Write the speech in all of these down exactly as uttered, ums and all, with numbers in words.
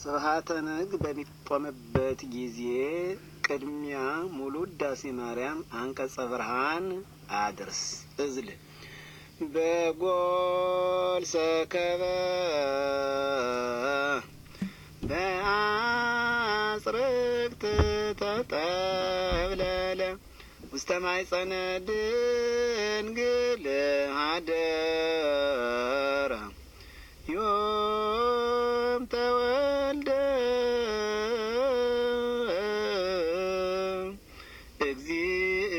ስብሐተ ነግ በሚቆምበት ጊዜ ቅድሚያ ሙሉ ውዳሴ ማርያም አንቀጸ ብርሃን አድርስ። እዝል በጎል ሰከበ በአጽርቅት ተጠብለለ ውስተ ማኅፀነ ድንግል ሀደረ ዮም ተወልደ እግዚእ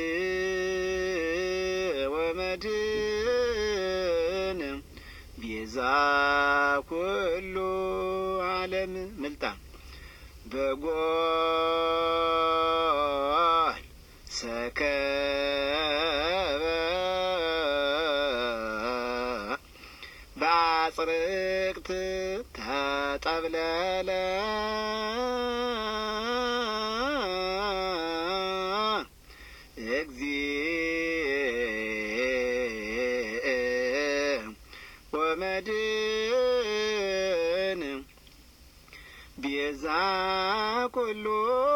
ወመድኅን ቤዛ ኩሉ ዓለም ምልጣ በጎል ሰከበ በአጽርቅት ተጠብለለ እግዚእ ወመድኅን ቤዛ ኩሉ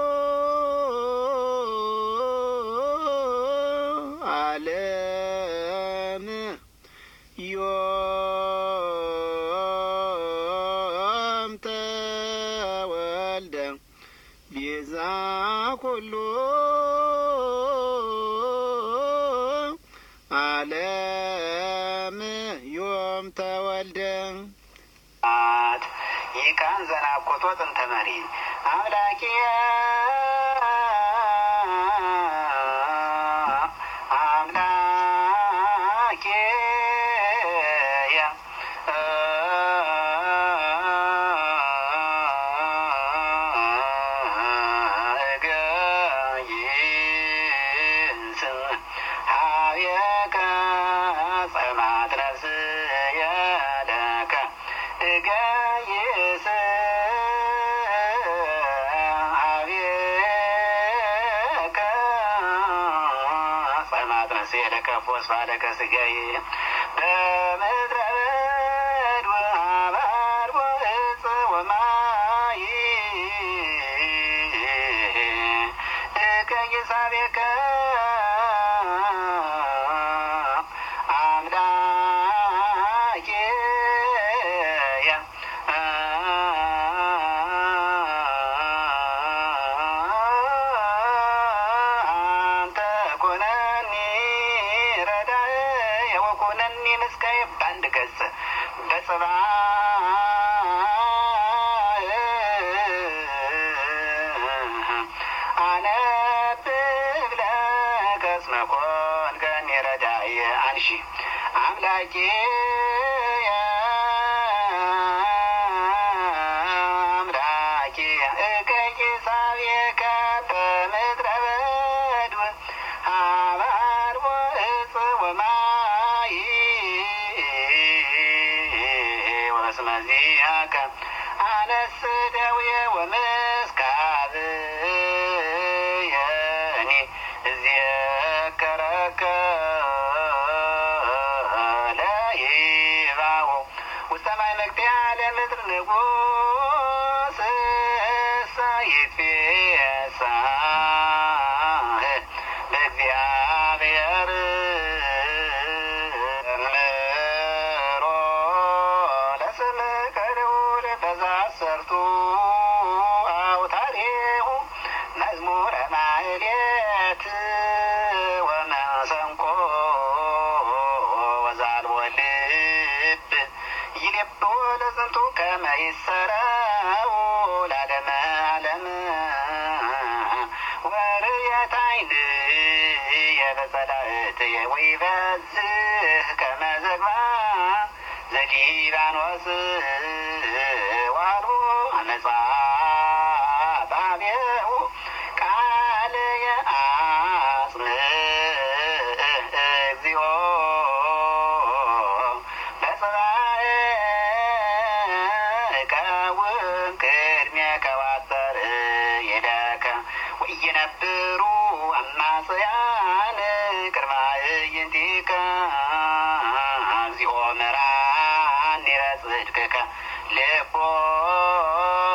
ዓለም ዮም ተወልደ ቤዛ ኩሉ ዓለም ዮም ተወልደ አት ይካን ዘናቆቶ ጥንተ መሪ አምላኬ አምላኬ እገይስ ሀቤከ ጸማት ነፍስየ ለከ እገይስ ሀቤከ ጸማት ነፍስየ ለከ ፎስፋደከ ሥጋዬ በምድረ በድ ወአባር ወዕፅ ወማይ እገይስ ሀቤከ አምላኬ አንተ ኮነኒ ረዳየ ወኮነኒ ምስካየ በአንድ ገጽ በጽባሕ አነብብ ለከ እስመ ኮንከኒ ረዳየ አንሺ አምላኬ አምላኬ እገይስ ሀቤከ በምድረ በድ ወአባር ወዕፅ ወማይ ወእስመ ዚአከ አነስ ደዌ ወምስካብየኒ እዜከረከ ለይባው ውስተ ማይ መግቢያ ለምድር ንጉሥ ይትፌሳህ በእግዚአብሔር ዘምሮ ለስምከ ልዑል በዘአሰርቱ አውታሬሁ መዝሙረ ማኅሌት ወመሰንቆ ወዛልቦ ልብ ይልብ ለዝንቱ ከመ ይሠረው ለዓለመ ዓለም ወርየት ዓይንየ በጸላእትየ ወይበዝሕ ከመ ዝግባ ዘሊባኖስ ወአልቦ አመፃ በኀቤሁ ቃልየ አጽንዕ እግዚኦ በጽባሕ እቀውም ቅድሜከ ወአስተርእየለከ ወኢይነብሩ አማጽያን ቅድመ አዕይንቲከ እግዚኦ ምራን ኒረ ጽድቅከ ልቦ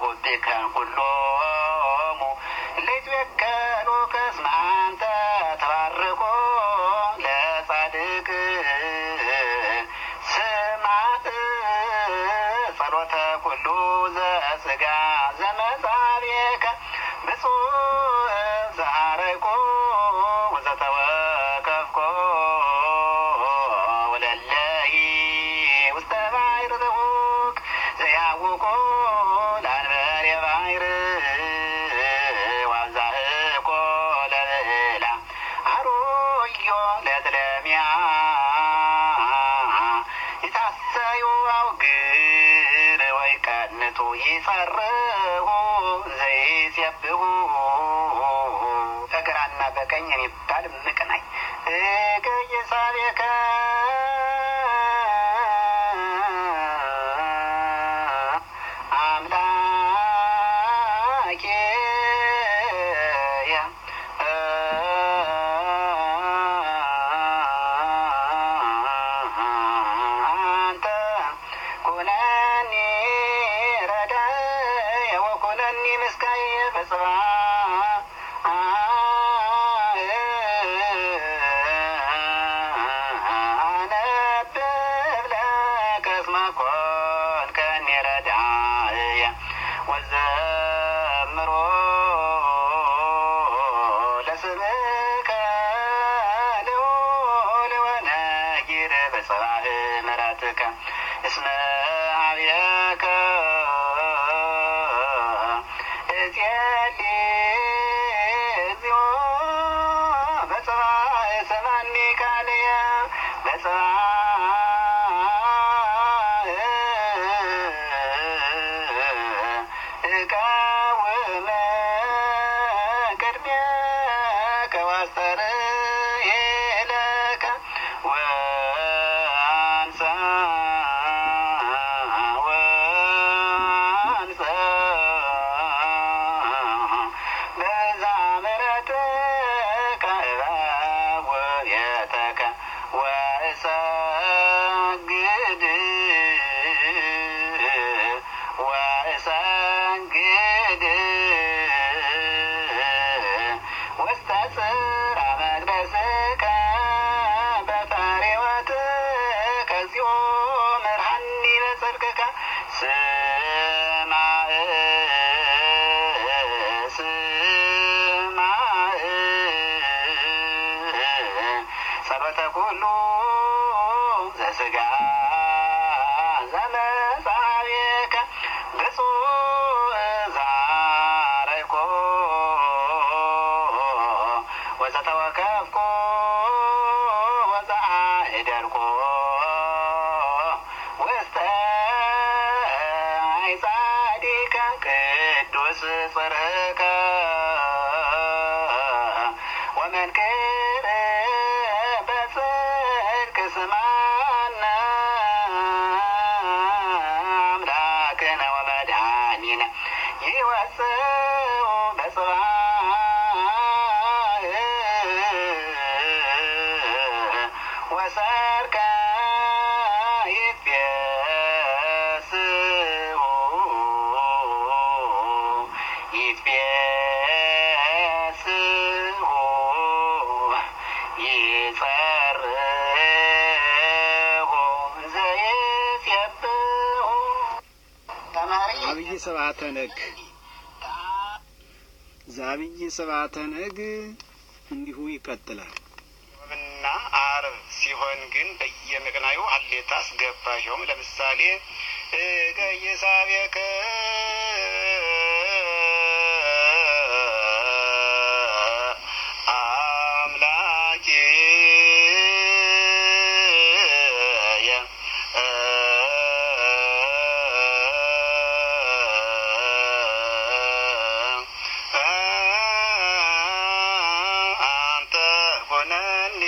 ሁቤከ ኩሎሙ ለይትወከሉከ እስመ አንተ ተባርኮ ለጻድቅ ስማዕ ጸሎተ ኩሉ ዘሥጋ ዘመጻቤከ ብፁዕ ዘአረይኮ ወዘተወከፍኮ ወለለይ ውስተ ባሕር ዘቡቅ ዘያውቆ ለአንበሬ ባሕር ወአብዛህኮ ለብዕላ አሮዮ ለጥለሚያ ይታሰዩ አውግር ወይቀንቱ ይጸርሁ ዘይሴብሑ በግራና በቀኝ የሚባል ምቅናይ እገይሳቤከ ወዘምሮ ለስምከ ልዑል ወነጊር በጽባሕ ምሕረትከ እስመ ኀቤከ እፄሊ እግዚኦ በጽባሕ ሰማኒ ቃልየ በጽባሕ እቃወመ ቅድሜከ ወአስተርኢለከ ወአንሣ ወአንሣ በዛ ምሕረትከ እባብ ወቤተከ ወእሰግድ ወእሰግድ ውስተ ጽርሐ መቅደስከ በፈሬወትከ እግዚኦ ምርሐኒ በጽድቅከ ስማዕ ስማዕ ጸሎተ ኩሉ ዘሥጋ ዘመጻቤከ ብፁዕ ዘአረይኮ ወዘተወከፍኮ ወዘአኅደርኮ ውስተ አይጻዲከ ቅዱስ ጽርሕከ ወመንክር በጽድቅ ስማነ አምላክነ ወመድኃኒነ ይወፅኡ በጽባሕ ወሰርከ ይትቤስሑ ይትቤስሑ ይጸርሑ ዘይሴብሑ አብይ ስብዓተ ነግ ዛብይ ስብዓተ ነግ እንዲሁ ይቀጥላል። እና ዓርብ ሲሆን ግን በየምቅናዩ ሀሌታ አስገባሽውም። ለምሳሌ እገይሳቤከ አምላኬ አንተ ሆነኒ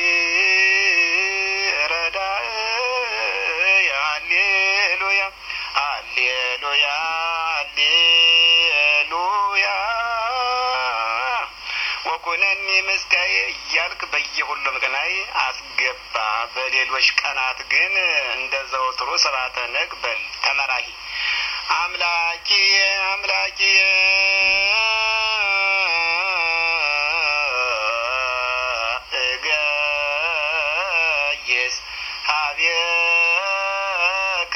ረዳእ ሃሌሉያ ሃሌሉያ ሃሌሉያ ወኩነኒ ምስጋዬ እያልክ በየሁሉም ቀናይ አስገባ። በሌሎች ቀናት ግን እንደ ዘወትሩ ስብዓተ ነግ በል ተመራሂ አምላኬ አምላኬ እገይስ ሀቤከ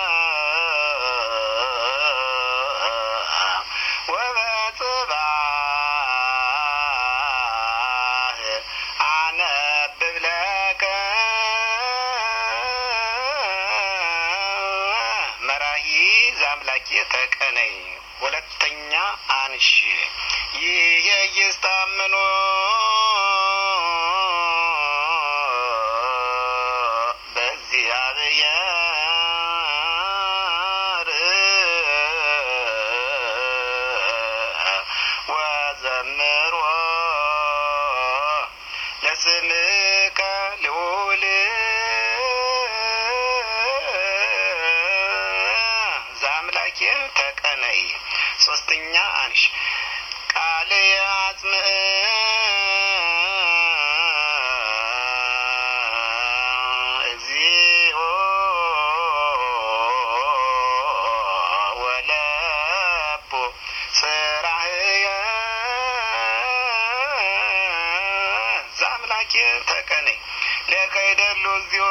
ወበጽባሕ አነብብ ለከ መራሂ ዘአምላኬ ተቀነይ ሁለተኛ አንሺ ይሄ ይስታምኖ በዚህ አብያር ወዘምሮ ለስምከ ልዑል ዘአምላኬ ተቀነይ ሶስተኛ አንሽ ቃል አጽምዕ እግዚኦ ወለቡ ስራህየ ዘአምላኬ ተቀነይ ለከይደሉ እግዚኦ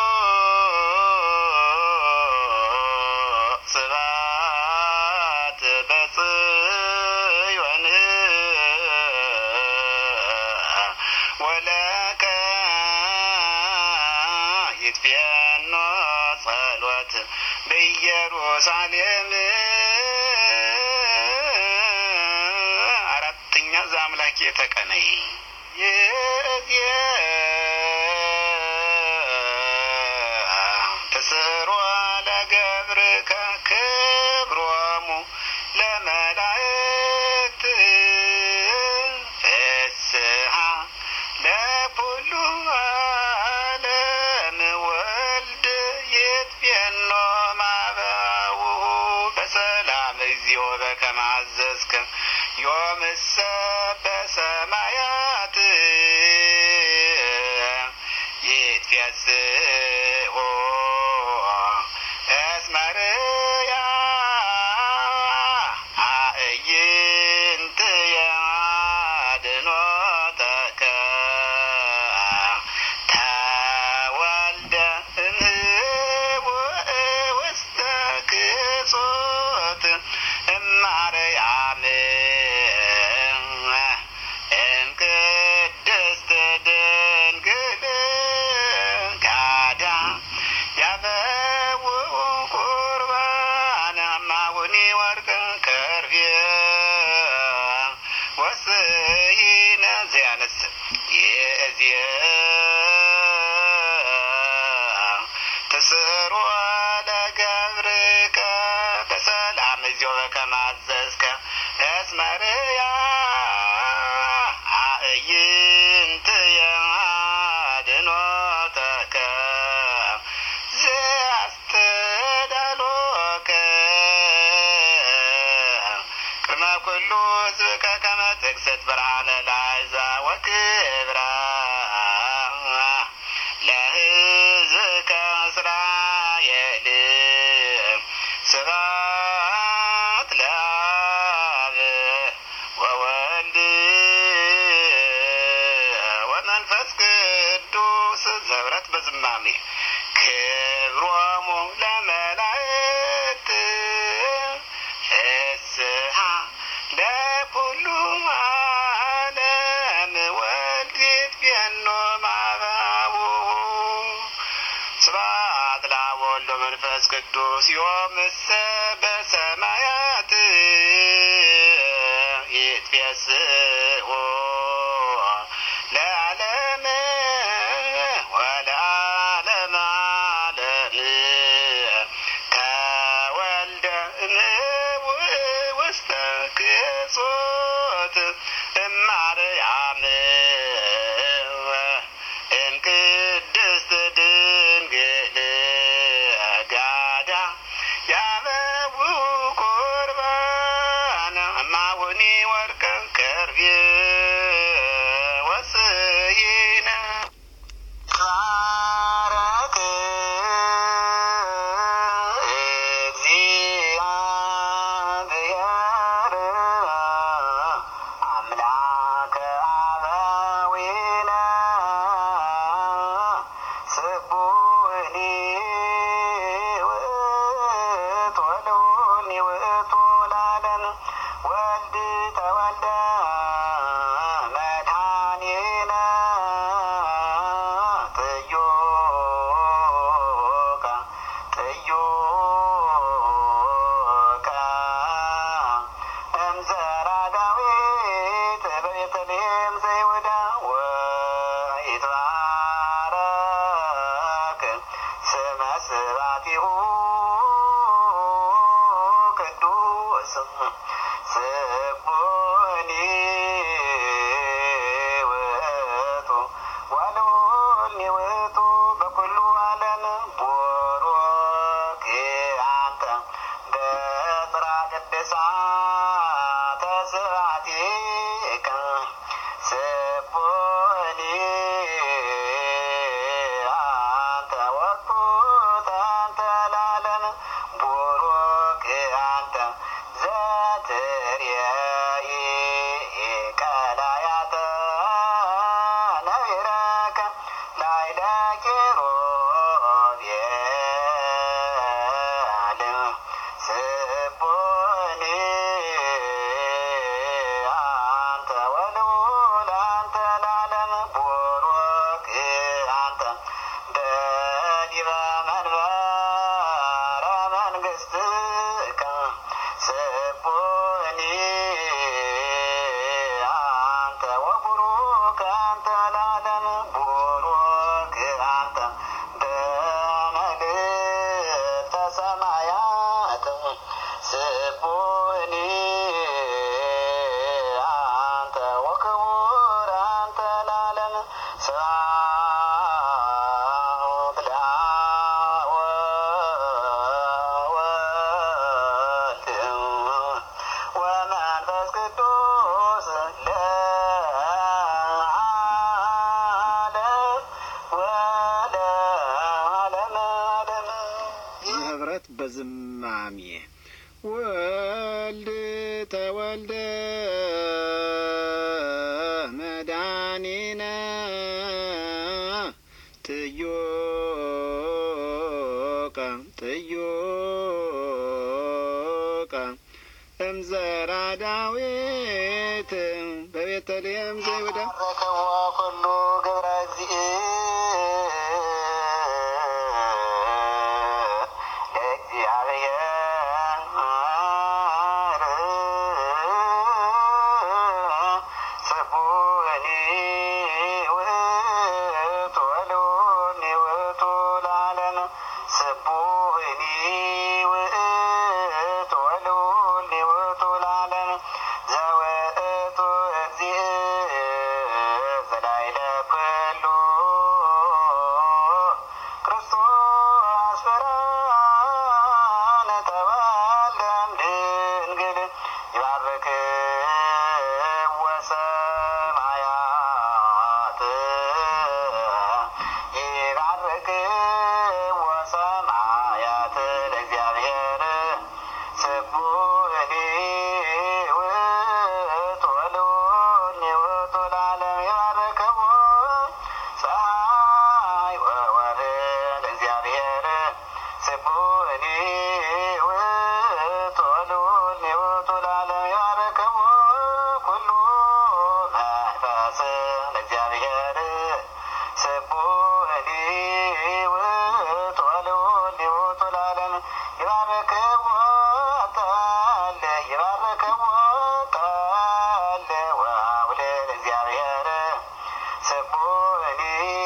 ስብሐት በጽዮን ወለከ ይትፌኖ ጸሎት በኢየሩሳሌም አራተኛ ዘአምላኬ ተቀነይ የእዝየ ተስሮ ለገብርከ ክብሮሙ ለመላእክት ፍስሐ ለኩሉ ዓለም ወልድ ይትፌኖ ማበውሁ በሰላም እግዚኦ በከመ አዘዝከ ዮምሰ በሰማያት ይትፌስሖ እስመርያ አእይንትየ አድኅኖተከ ተወልደ እምኅቡእ ውስተ ክጹት እማርያም እምቅድስት ድንግል ጋዳ ያበውኡ ቁርባነ እማሁኒ ወርቅ ከርቤ ወስሂነ ዘያነስ የእዝየ ተስሮ ለገብርከ በሰላም እግዚኦ በከመ አዘዝከ እስመርያ አእይንትየ አድኅኖተከ ዘአስተዳሎከ ቅድመ ኩሉ ሕዝብከ ከመ ትክስት ብርሃነ ለአሕዛብ ወክብራ ለሕዝብከ እስራኤል ስብሐት ለአብ ወወልድ ወመንፈስ ቅዱስ ዘብረት በዝማሜ ክብሮሙ ለመላእክት ፍስሐ ለኩሉ ዓለም ወልድ ይትፌኖ ማበውሁ ስብሐት ለአብ ወወልድ ወመንፈስ ቅዱስ ዮምሰ በሰማያት ይትፌስሖ ለዓለም ወለዓለመ ዓለም ተወልደ እምኅቡእ ውስተ ክጹት እማርያም እምቅድስት ድንግል ጋዳ ያበውቁ ትዩከ እምዘራ ዳዊት በቤተልሔም ዘይሁዳ ወይትባረክ ስመ ስብሐቲሁ ቅዱስ ስቡኒ ውእቱ ወልዑል ውእቱ በኩሉ ዓለም ቡሩክ አንተ በጽርሐ ቅድሳተ ስብሐቲከ ስቡኒ አንተ ወኩት አንተ ለዓለም ቡሩክ አንተ ዘትርየኢ ቀላያተ ነቢረከ ላዕለ ኪሩቤል ስቡኒ አንተ ወልዑል አንተ ለዓለም ቡሩክ አንተ በዲበ መንበረ መንግሥትከ ስቡኒ አንተ ወቡሩክ አንተ ለዓለም ቡሩክ አንተ በመልዕልተ ሰማያት ስቡኒ አንተ ወክቡር አንተ ለዓለም ስብሐት ለአብ ወወልድ ወመንፈስ ቅዱስ ለዓለም ወለዓለመ ዓለም። ህብረት በዝማሜ ወልድ ተወልደ መድኃኒነ ጥዮቀ ጥዮቀ እምዘራ ዳዊት በቤተልሔም ዘይሁዳ ባረከዎ ኩሉ ግብረ እግዚአብሔር ስቡኒ ውእቱ ወልዑል ውእቱ ለዓለም ስቡኒ ውእቱ ወልዑል ውእቱ ለዓለም ዘውእቱ እግዚእ ዘላዕለ ኩሉ ክርስቶስ ብርሃነ ተወልደ እምድንግል ይባርክዎ ሰማያት ይባርክዎ ሰማያት ለእግዚአብሔር ስቡኒ ውእቱ ወልዑል ውእቱ ለዓለም ይባርክዎ ፀሐይ ወወርኅ ለእግዚአብሔር ስቡኒ ውእቱ ወልዑል ውእቱ ለዓለም ይባርክዎ ኩሉ መንፈስ ለእግዚአብሔር ስቡኒ ውእቱ ወልዑል ውእቱ ለዓለም ይባርክዎ ጠል ይባርክዎ ጠል ወአውል ለእግዚአብሔር ስቡኒ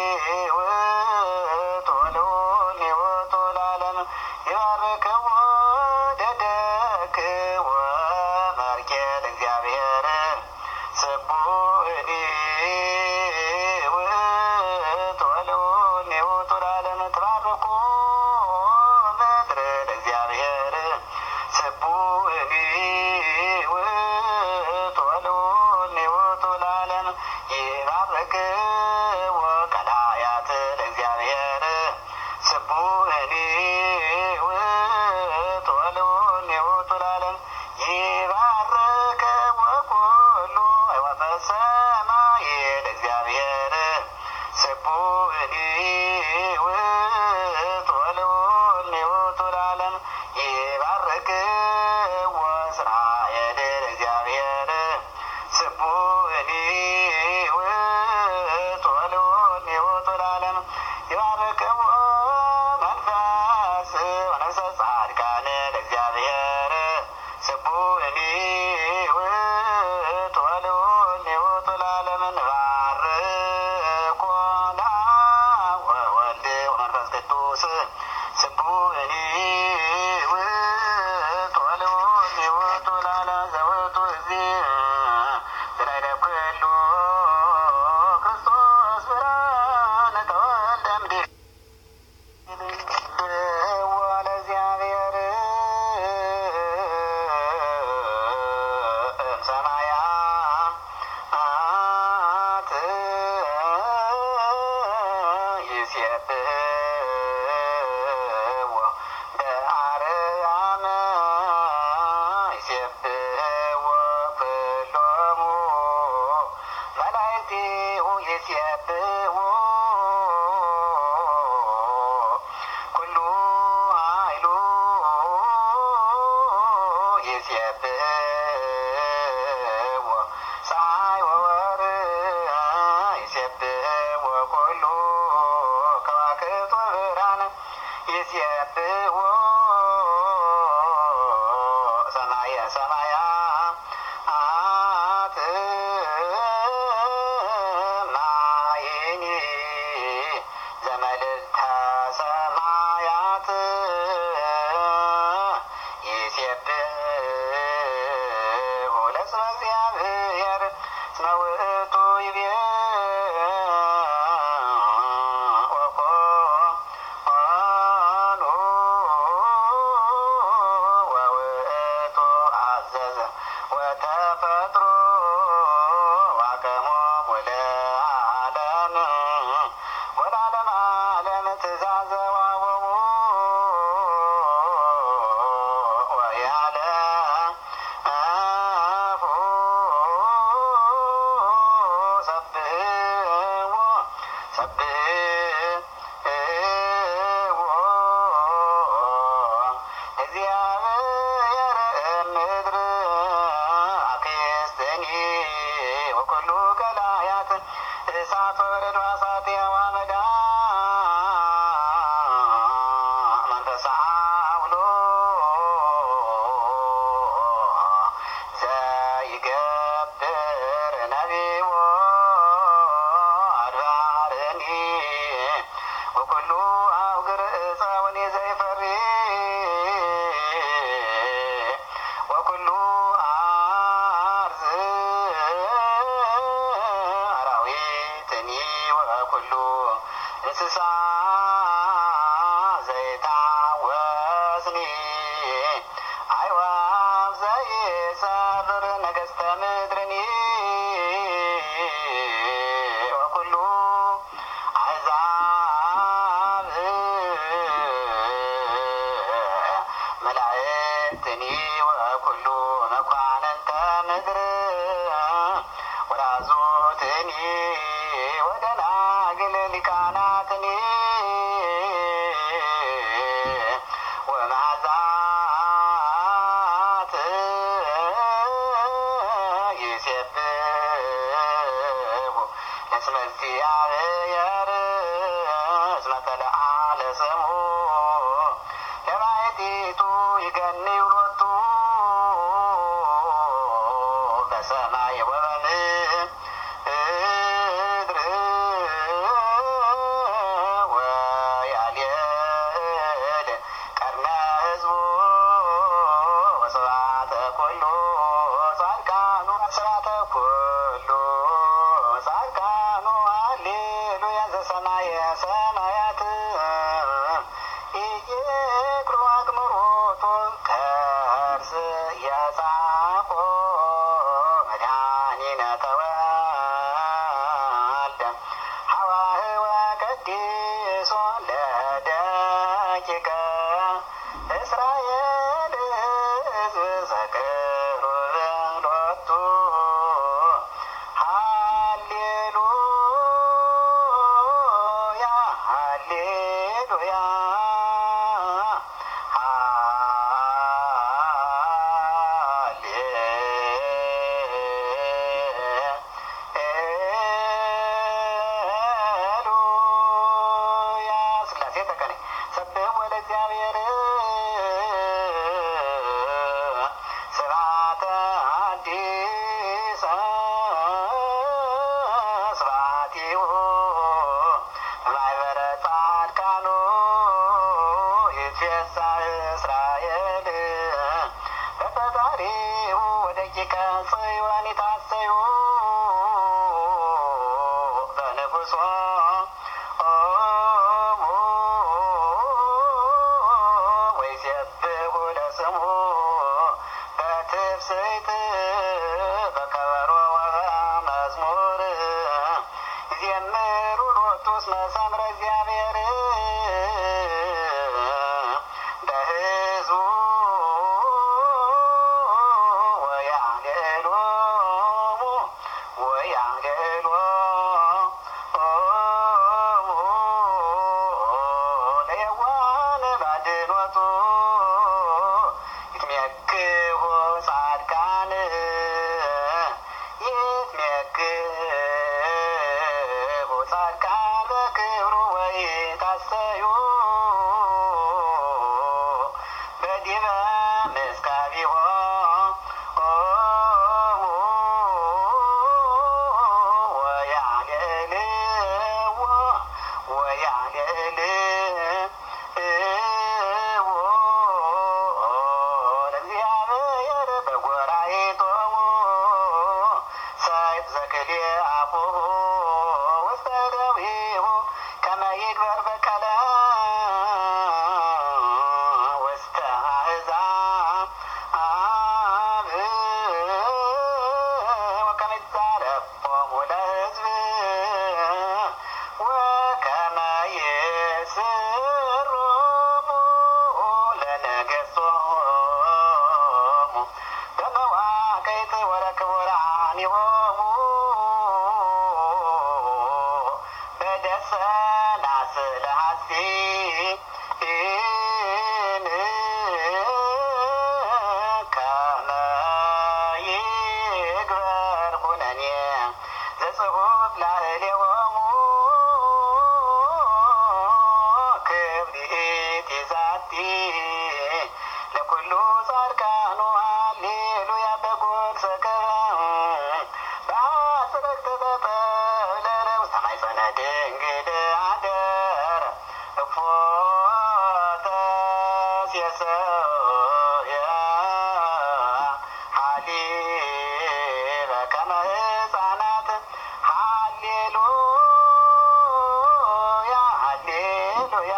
ውእቱ ወልዑል ውእቱ ለዓለም ይባርክዎ ደደክ ወመርጌ ለእግዚአብሔር ስቡኒ ውእቱ ወልዑል ውእቱ ለዓለም ትባርኩ ምድር ለእግዚአብሔር ስቡኒ ውእቱ ወልዑል ውእቱ ለዓለም ይባርክዎ ቀላያት ለእግዚአብሔር ስቡኒ ውእቱ እንሰ ጻድቃነ ለእግዚአብሔር ስቡሕኒ ውእቱ ወልዑል ውእቱ ለዓለመ ንባርኮ ለአብ ወወልድ ወመንፈስ ቅዱስ ስቡሕኒ ውእቱ ወልዑል ውእቱ ለዓለመ ዘውእቱ እግዚእ ዘላዕለ ኩሉ ክርስቶስ ብርሃነ ተወልደ እምድኅረ ወለእግዚአብሔር እምሰማያት ይሴብሕዎ በአርያም ይሴብሕዎ ኩሎሙ መላእክቲሁ ይሴብሕዎ ኩሉ ኃይሉ ይሴብሕዎ ፀሐይ ወወርኅ ይሴብሕዎ ኩሉ ከዋክብት ወብርሃን ይሴብሕዎ ሰማየ ሰማያት ማይኒ ዘመልዕልተ ሰማያት ይሴብሕዎ ለስመ እግዚአብሔር እስመ ውእቱ ይቤ ወኮኑ ወውእቱ አዘዘ ወተፈጥሮ ዋቀሞሙ ለዓለም ወለዓለመ ዓለም ትእዛዘ ዋወሙ ወያለአፉ ሰብሕዎ ሰብሕዎ እግዚአብሔር እምድር አክስትኒ ወኩሉ ቀላያት እሳት ወበረዶ እሳት ወአመዳ መንፈሰ አውሎ ዘይገብር ነቢቦ አድባርኒ ወኩሉ አውግር ዕፀውኒ ዘይፈሪ ወኩሉ አርዝ አራዊትኒ ወኩሉ እንስሳ ዘይታወስኒ አዕዋፍ ዘይሰፍር ነገሥተ ምድርኒ ወኩሉ አሕዛብ መላእክትኒ ወኩሉ መኳንንተ ምድር ወራዙትኒ ወደናግል ሊቃናትኒ ወመዓዛት ይሴብሕዎ ለስመ እግዚአብሔር እስመ ተለዓለ ስሙ ለባሕቲቱ ይገንዩ ሎቱ በሰማይ ወበምድር ወያልየል ቀርነ ሕዝቡ ወስብሐተ ኩሉ ጻድቃኑ ስብሐተ ኩሉ ጻድቃኑ ሃሌሉያ ዘሰማየ ሰማያት ኢይክሩ አክብሮቶ ተነሳ እስራኤል በፈጣሪው ወደቂቀ ጽዮን የታሰዩ በንጉሶ ወይሴብሑ ለስሙ በትፍስሕት በከበሮ ወበመዝሙር ይዜምሩ ሎቱ እስመ ሰምረ እግዚአብሔር በሕዝቡ ወያዕሌሎሙ ወያዕሌሎሙ ለየዋሃን ባድኅኖቱ ይትሜክሁ ጻድቃን ይትሜክሁ ጻድቃን በክብሩ ወይታሰዩ በዲበ ምስካቢሆሙ ወያዕሌልዎ ወያዕሌልዎ ለእግዚአብሔር በጐራኢቶሙ ሰይፍ ዘክልኤ አፉሁ ውስተ ደዊሁ ከመ ይግበር በቀለ ውስተ አሕዛብ ወከመ ይትዛረፎሙ ለሕዝብ ወከመ ይስሮሙ ለነገሥቶሙ በመዋቅት ወለክቡራኒሆሙ በደሰናስለ ሐጺን ከመ ይግበር ኩነኔ ዘጽሑፍ ላዕሌሆሙ ክብሪት ይዛቲ ለኵሉ ጻድቃኑ ሃሌሉያ በጎል ሰከበ በአጽርቅተ ተጠብለለ ውስተ ማኅፀነ ድንግል አደረ እፎተ ሴሰየ ሀሊበ ከመ ሕፃናት ሃሌሉያ ሃሌሉያ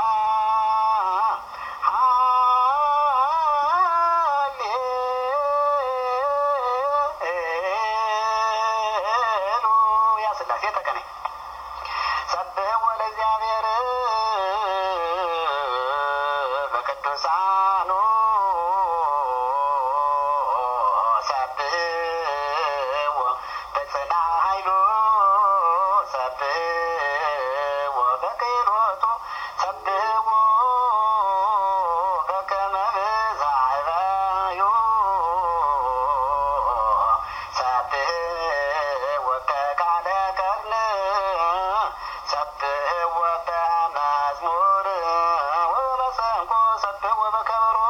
ሃሌሉያ ሥላሴ ተቀነይ ሰብሕዎ ለእግዚአብሔር በቅዱሳኑ ሰብሕዎ በጽና ኃይሉ ሰብሕዎ በክህሎቱ ሰብሕዎ በከመ ብዝኃ ዕባዩ ሰብሕዎ በቃለ ቀርን ሰብሕዎ በመዝሙር ወበመሰንቆ ሰብሕዎ በከበሮ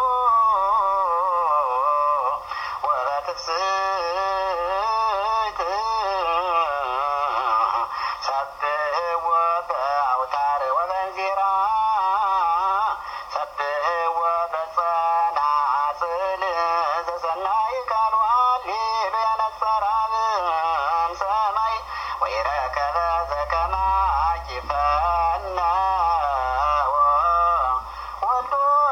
ወበትፍስሕት ሰብሕዎ በአውታር ወበእንዚራ ሰብሕዎ በጸናጽል ዘሰናይ ቃሉ ሃሌሉያ ነጸረ አብም ሰማይ ወይረከበ ዘከማኪ ፈነወ ወልዶ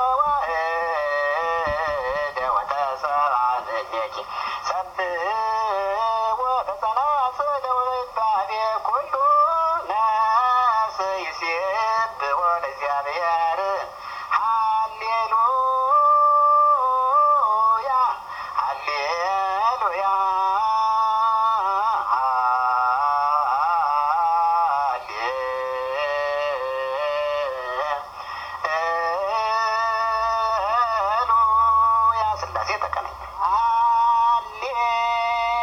ዋሕደ ወተሰብአ እምኔኪ ሰብሕዎ በጸናጽል ወበይባቤ ኩሉ ነፍስ ይሴብሖ ለእግዚአብሔር ሃሌሉያ ሃሌሉያ ሃሌሉያ ሥላሴ ተቀነይ ሃሌሉያ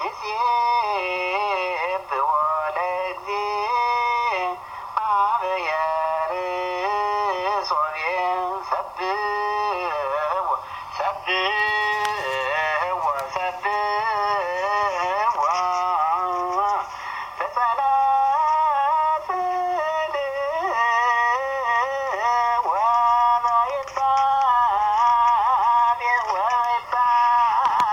ይሴ